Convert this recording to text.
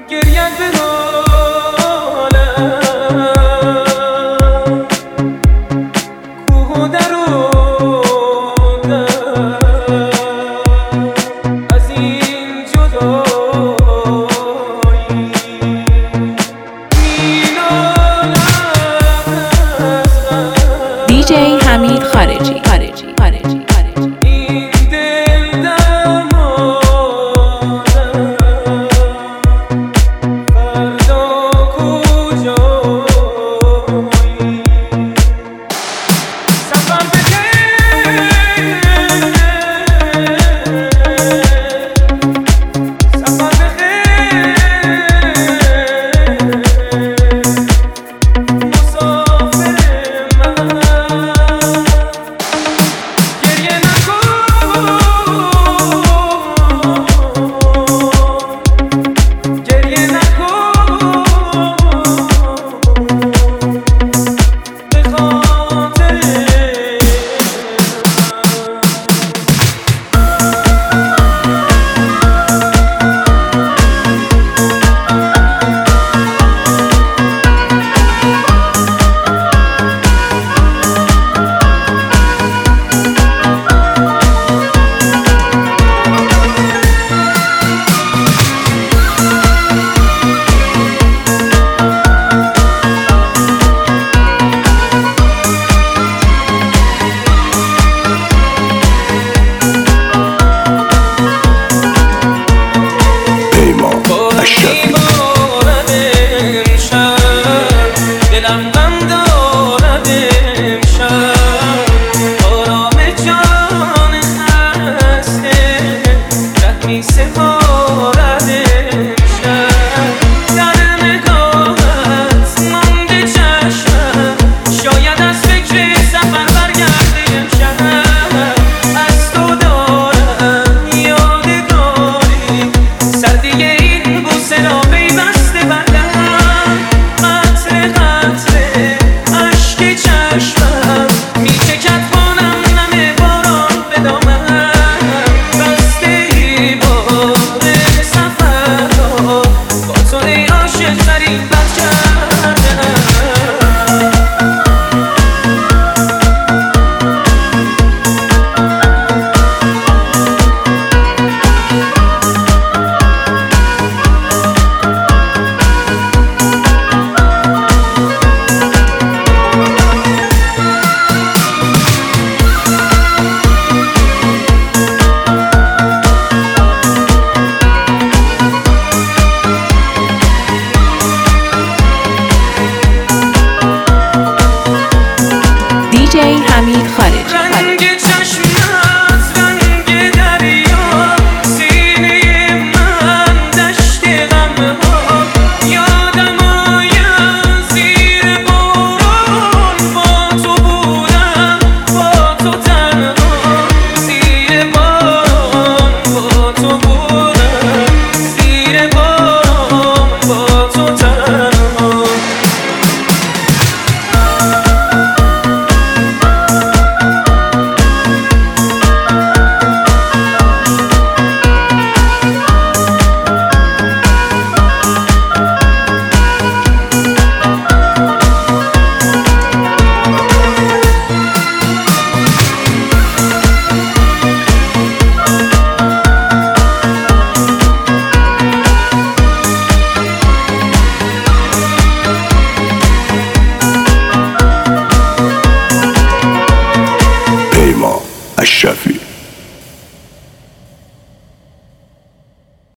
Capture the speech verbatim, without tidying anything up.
گریت به حالم کوه در و در از این جدایی مینالم از غم دی جی حمید خارجی خارجی خارجی این دل درمانم فردا کجایی سفر بخیر سفر بخیر مسافر من گریه نکن گریه نکن به خاطر من پیمان بارد اشرفی امشب دلم غم دارد امشب آرام جان خسته رحمی سپارد امشب در نگاهت مانده چشمم شاید از فکر سفر برگرده امشب از تو دارم یادگاری سردی این بوسه را پیوسته بردم قطره قطره اشک چشمم میچکد بانم نم باران به دامم بسته ای بار سفر را با تو ای عاشق ترین بد کردم دی جی حمید خارجی رنگ چشمت رنگ دریا سینه من دشت غمها یادم آید زیر باران با تو بودم با تو تنها زیر باران با تو بودم زیر باران با تو تنها پیمان اشرفی